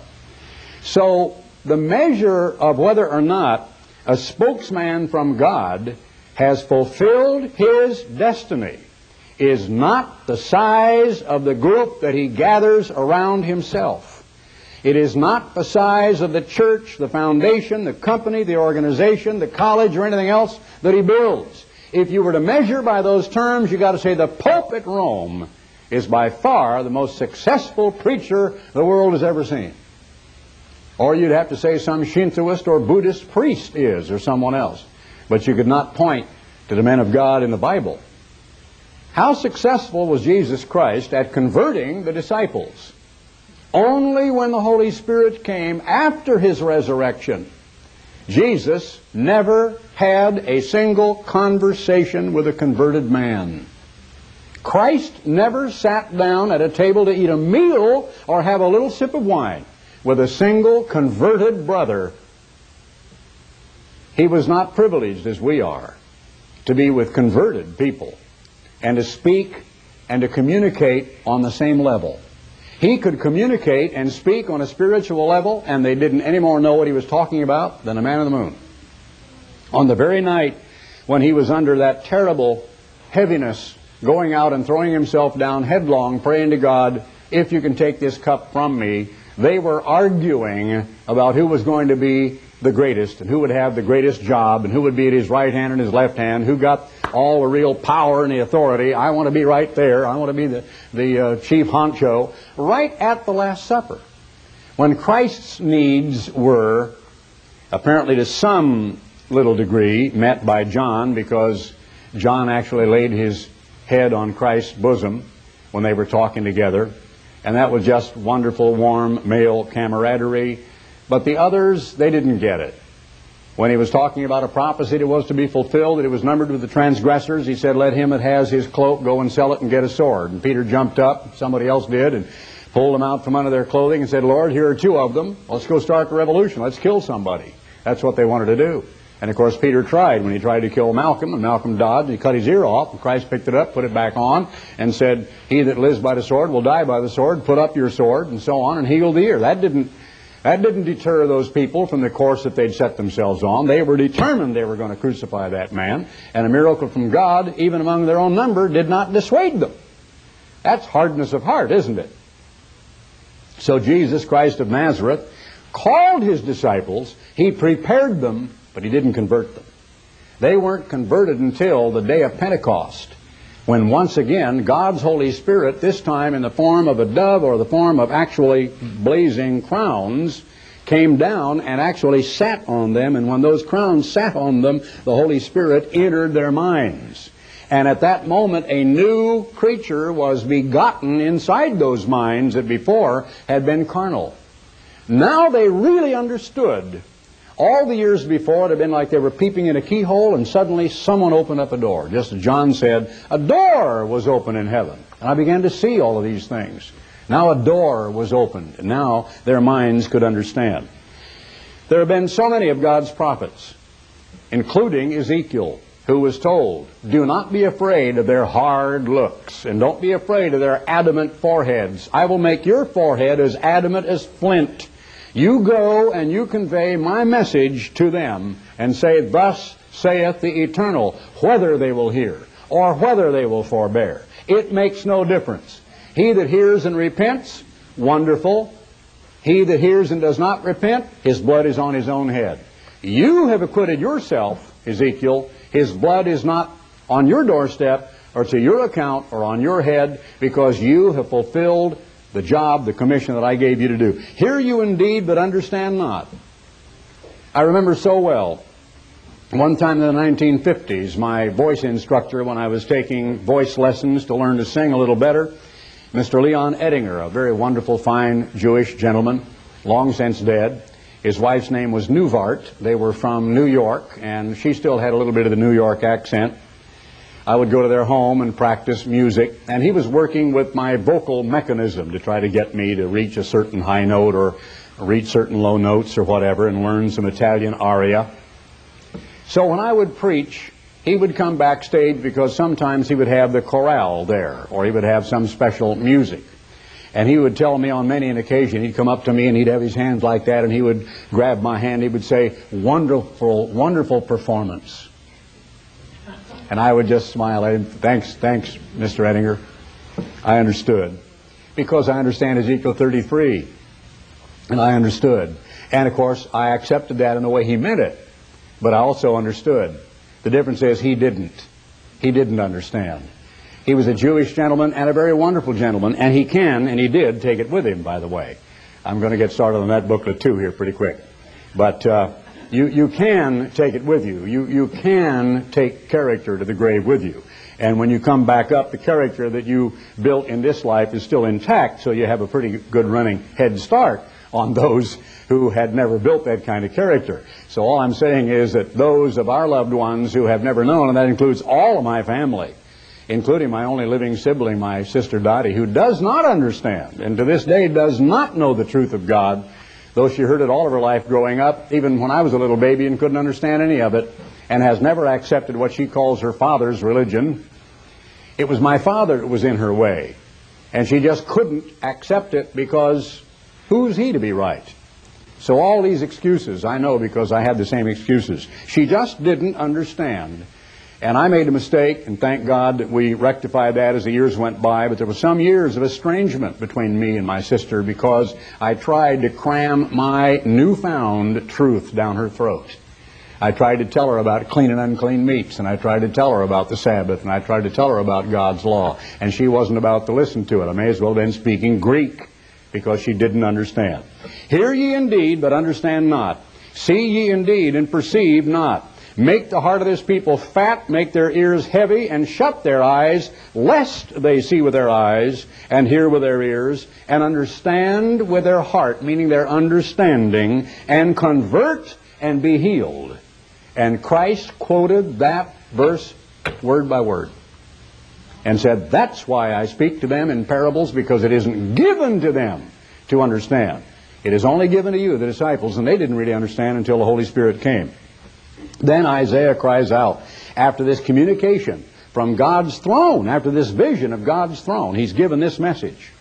So the measure of whether or not a spokesman from God has fulfilled his destiny is not the size of the group that he gathers around himself. It is not the size of the church, the foundation, the company, the organization, the college, or anything else that he builds. If you were to measure by those terms, you've got to say the Pope at Rome is by far the most successful preacher the world has ever seen. Or you'd have to say some Shintoist or Buddhist priest is, or someone else. But you could not point to the men of God in the Bible. How successful was Jesus Christ at converting the disciples? Only when the Holy Spirit came after his resurrection. Jesus never had a single conversation with a converted man. Christ never sat down at a table to eat a meal or have a little sip of wine with a single converted brother. He was not privileged as we are to be with converted people and to speak and to communicate on the same level. He could communicate and speak on a spiritual level, and they didn't any more know what he was talking about than a man on the moon. On the very night when he was under that terrible heaviness, going out and throwing himself down headlong, praying to God, if you can take this cup from me, they were arguing about who was going to be the greatest and who would have the greatest job and who would be at his right hand and his left hand, who got all the real power and the authority. I want to be right there. I want to be the, the uh, chief honcho. Right at the Last Supper, when Christ's needs were, apparently to some little degree, met by John, because John actually laid his head on Christ's bosom when they were talking together. And that was just wonderful, warm, male camaraderie. But the others, they didn't get it. When he was talking about a prophecy that was to be fulfilled, that it was numbered with the transgressors, he said, let him that has his cloak go and sell it and get a sword. And Peter jumped up, somebody else did, and pulled them out from under their clothing and said, Lord, here are two of them. Let's go start the revolution. Let's kill somebody. That's what they wanted to do. And of course, Peter tried when he tried to kill Malcolm, and Malcolm dodged, and he cut his ear off, and Christ picked it up, put it back on, and said, he that lives by the sword will die by the sword, put up your sword, and so on, and healed the ear. That didn't That didn't deter those people from the course that they'd set themselves on. They were determined they were going to crucify that man. And a miracle from God, even among their own number, did not dissuade them. That's hardness of heart, isn't it? So Jesus Christ of Nazareth called his disciples. He prepared them, but he didn't convert them. They weren't converted until the day of Pentecost, when once again God's Holy Spirit, this time in the form of a dove or the form of actually blazing crowns, came down and actually sat on them. And when those crowns sat on them, the Holy Spirit entered their minds. And at that moment, a new creature was begotten inside those minds that before had been carnal. Now they really understood. All the years before, it had been like they were peeping in a keyhole, and suddenly someone opened up a door. Just as John said, a door was open in heaven. And I began to see all of these things. Now a door was opened, and now their minds could understand. There have been so many of God's prophets, including Ezekiel, who was told, do not be afraid of their hard looks, and don't be afraid of their adamant foreheads. I will make your forehead as adamant as flint. You go and you convey my message to them, and say, thus saith the Eternal, whether they will hear, or whether they will forbear. It makes no difference. He that hears and repents, wonderful. He that hears and does not repent, his blood is on his own head. You have acquitted yourself, Ezekiel. His blood is not on your doorstep or to your account or on your head, because you have fulfilled the job, the commission that I gave you to do. Hear you indeed, but understand not. I remember so well, one time in the nineteen fifties, my voice instructor, when I was taking voice lessons to learn to sing a little better, Mister Leon Ettinger, a very wonderful, fine Jewish gentleman, long since dead. His wife's name was Newvart. They were from New York, and she still had a little bit of the New York accent. I would go to their home and practice music, and he was working with my vocal mechanism to try to get me to reach a certain high note or reach certain low notes or whatever, and learn some Italian aria. So when I would preach, he would come backstage, because sometimes he would have the chorale there, or he would have some special music. And he would tell me on many an occasion, he'd come up to me and he'd have his hands like that, and he would grab my hand. He would say, wonderful, wonderful performance. And I would just smile at him. Thanks, thanks, Mister Ettinger. I understood. Because I understand Ezekiel thirty-three. And I understood. And of course, I accepted that in the way he meant it. But I also understood. The difference is he didn't. He didn't understand. He was a Jewish gentleman and a very wonderful gentleman, and he can, and he did, take it with him, by the way. I'm going to get started on that booklet too here pretty quick. But uh, you, you can take it with you. you. You can take character to the grave with you. And when you come back up, the character that you built in this life is still intact, so you have a pretty good running head start on those who had never built that kind of character. So all I'm saying is that those of our loved ones who have never known, and that includes all of my family, including my only living sibling, my sister Dottie, who does not understand, and to this day does not know the truth of God, though she heard it all of her life growing up, even when I was a little baby and couldn't understand any of it, and has never accepted what she calls her father's religion. It was my father that was in her way, and she just couldn't accept it, because who's he to be right? So all these excuses, I know, because I had the same excuses. She just didn't understand. And I made a mistake, and thank God that we rectified that as the years went by. But there were some years of estrangement between me and my sister, because I tried to cram my newfound truth down her throat. I tried to tell her about clean and unclean meats, and I tried to tell her about the Sabbath, and I tried to tell her about God's law. And she wasn't about to listen to it. I may as well have been speaking Greek, because she didn't understand. Hear ye indeed, but understand not. See ye indeed, and perceive not. Make the heart of this people fat, make their ears heavy, and shut their eyes, lest they see with their eyes, and hear with their ears, and understand with their heart, meaning their understanding, and convert and be healed. And Christ quoted that verse word by word, and said, that's why I speak to them in parables, because it isn't given to them to understand. It is only given to you, the disciples, and they didn't really understand until the Holy Spirit came. Then Isaiah cries out, after this communication from God's throne, after this vision of God's throne, he's given this message.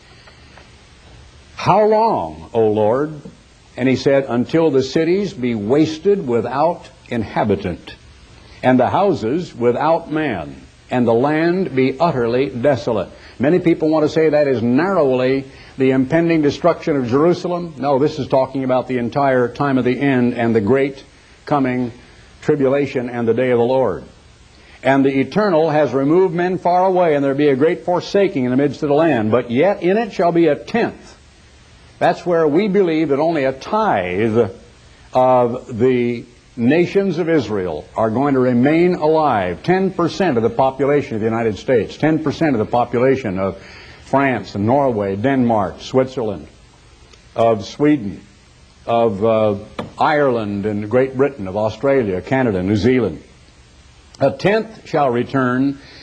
How long, O Lord? And he said, until the cities be wasted without inhabitant, and the houses without man, and the land be utterly desolate. Many people want to say that is narrowly the impending destruction of Jerusalem. No, this is talking about the entire time of the end and the great coming tribulation and the day of the Lord. And the Eternal has removed men far away, and there be a great forsaking in the midst of the land. But yet in it shall be a tenth. That's where we believe that only a tithe of the nations of Israel are going to remain alive. ten percent of the population of the United States, ten percent of the population of France and Norway, Denmark, Switzerland, of Sweden, of uh, Ireland and Great Britain, of Australia, Canada, New Zealand. A tenth shall return,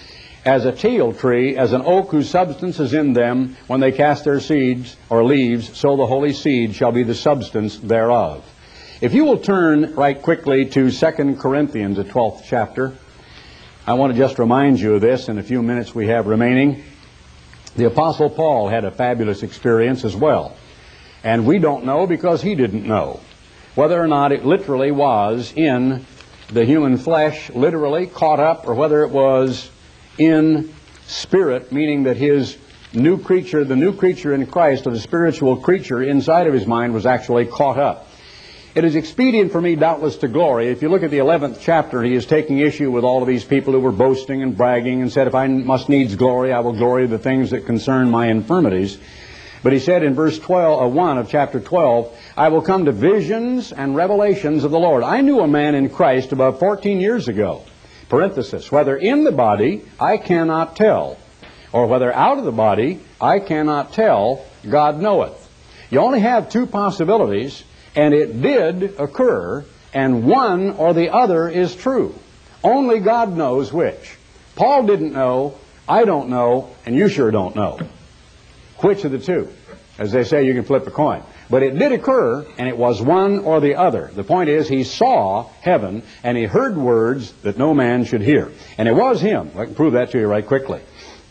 as a teil tree, as an oak whose substance is in them, when they cast their seeds or leaves, so the holy seed shall be the substance thereof. If you will turn right quickly to Second Corinthians, the twelfth chapter, I want to just remind you of this in the few minutes we have remaining. The Apostle Paul had a fabulous experience as well. And we don't know because he didn't know whether or not it literally was in the human flesh, literally caught up, or whether it was in spirit, meaning that his new creature, the new creature in Christ, or the spiritual creature inside of his mind, was actually caught up. It is expedient for me, doubtless, to glory. If you look at the eleventh chapter, he is taking issue with all of these people who were boasting and bragging and said, if I must needs glory, I will glory the things that concern my infirmities. But he said in verse twelve, uh, one of chapter twelve, I will come to visions and revelations of the Lord. I knew a man in Christ about fourteen years ago. Parenthesis, whether in the body, I cannot tell, or whether out of the body, I cannot tell, God knoweth. You only have two possibilities, and it did occur, and one or the other is true. Only God knows which. Paul didn't know, I don't know, and you sure don't know. Which of the two? As they say, you can flip a coin. But it did occur, and it was one or the other. The point is, he saw heaven, and he heard words that no man should hear. And it was him. I can prove that to you right quickly.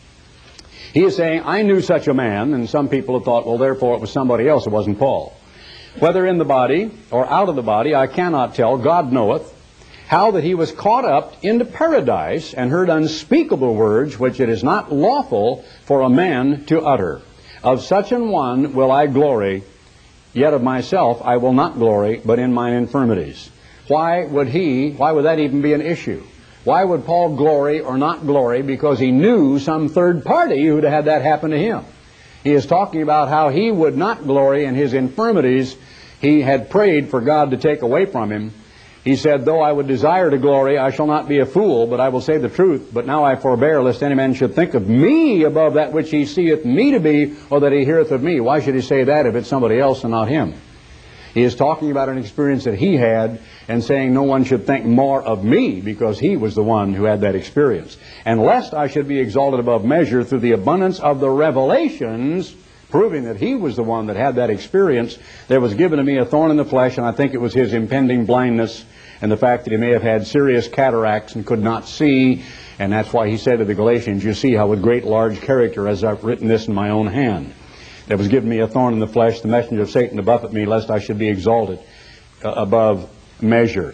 He is saying, I knew such a man, and some people have thought, well, therefore it was somebody else, it wasn't Paul. Whether in the body or out of the body, I cannot tell, God knoweth, how that he was caught up into paradise and heard unspeakable words which it is not lawful for a man to utter. Of such an one will I glory, yet of myself I will not glory, but in mine infirmities. Why would he, why would that even be an issue? Why would Paul glory or not glory? Because he knew some third party who'd had that happen to him. He is talking about how he would not glory in his infirmities. He had prayed for God to take away from him. He said, though I would desire to glory, I shall not be a fool, but I will say the truth. But now I forbear, lest any man should think of me above that which he seeth me to be, or that he heareth of me. Why should he say that if it's somebody else and not him? He is talking about an experience that he had, and saying no one should think more of me, because he was the one who had that experience. And lest I should be exalted above measure through the abundance of the revelations, proving that he was the one that had that experience, there was given to me a thorn in the flesh, and I think it was his impending blindness, and the fact that he may have had serious cataracts and could not see. And that's why he said to the Galatians, you see how with great large character, as I've written this in my own hand, there was given me a thorn in the flesh, the messenger of Satan to buffet me, lest I should be exalted uh, above measure.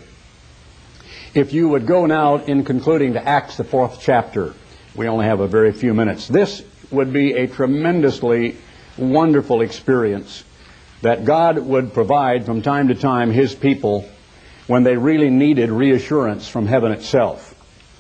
If you would go now, in concluding, to Acts, the fourth chapter, we only have a very few minutes. This would be a tremendously wonderful experience that God would provide from time to time his people when they really needed reassurance from heaven itself.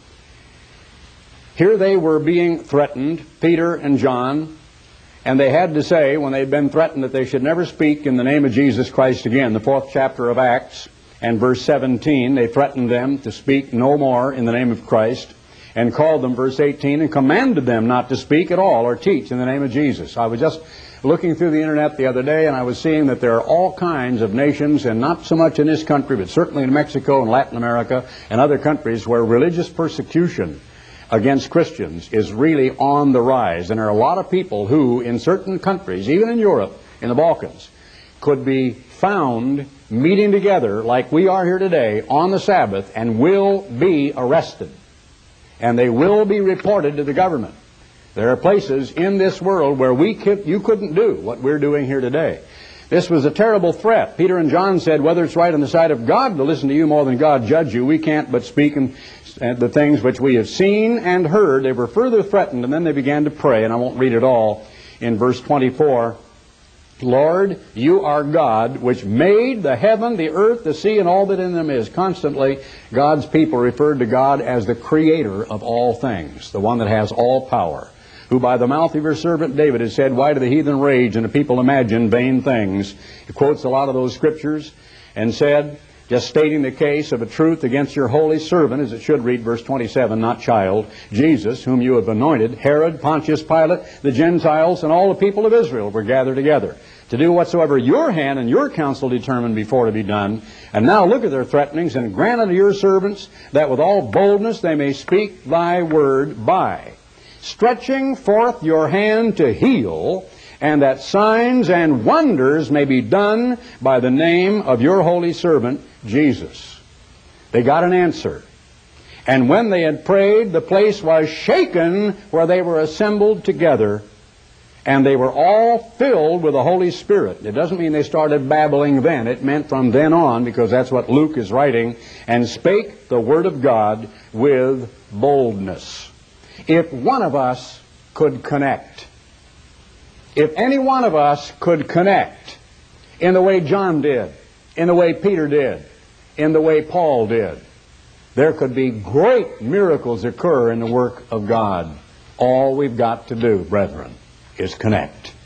Here they were being threatened, Peter and John, and they had to say, when they'd been threatened, that they should never speak in the name of Jesus Christ again. The fourth chapter of Acts and verse seventeen, they threatened them to speak no more in the name of Christ, and called them, verse eighteen, and commanded them not to speak at all or teach in the name of Jesus. I was just looking through the internet the other day, and I was seeing that there are all kinds of nations, and not so much in this country, but certainly in Mexico and Latin America and other countries, where religious persecution against Christians is really on the rise. And there are a lot of people who, in certain countries, even in Europe, in the Balkans, could be found meeting together like we are here today on the Sabbath, and will be arrested. And they will be reported to the government. There are places in this world where we could, you couldn't do what we're doing here today. This was a terrible threat. Peter and John said, whether it's right on the side of God to listen to you more than God judge you, we can't but speak in, uh, the things which we have seen and heard. They were further threatened, and then they began to pray, and I won't read it all. In verse twenty-four, Lord, you are God, which made the heaven, the earth, the sea, and all that in them is. Constantly, God's people referred to God as the creator of all things, the one that has all power, who by the mouth of your servant David has said, why do the heathen rage and the people imagine vain things? He quotes a lot of those scriptures and said, just stating the case of a truth against your holy servant, as it should read, verse twenty-seven, not child, Jesus, whom you have anointed, Herod, Pontius Pilate, the Gentiles, and all the people of Israel were gathered together to do whatsoever your hand and your counsel determined before to be done. And now look at their threatenings, and grant unto your servants that with all boldness they may speak thy word by stretching forth your hand to heal, and that signs and wonders may be done by the name of your holy servant, Jesus. They got an answer. And when they had prayed, the place was shaken where they were assembled together, and they were all filled with the Holy Spirit. It doesn't mean they started babbling then. It meant from then on, because that's what Luke is writing, and spake the word of God with boldness. If one of us could connect, if any one of us could connect in the way John did, in the way Peter did, in the way Paul did, there could be great miracles occur in the work of God. All we've got to do, brethren, is connect.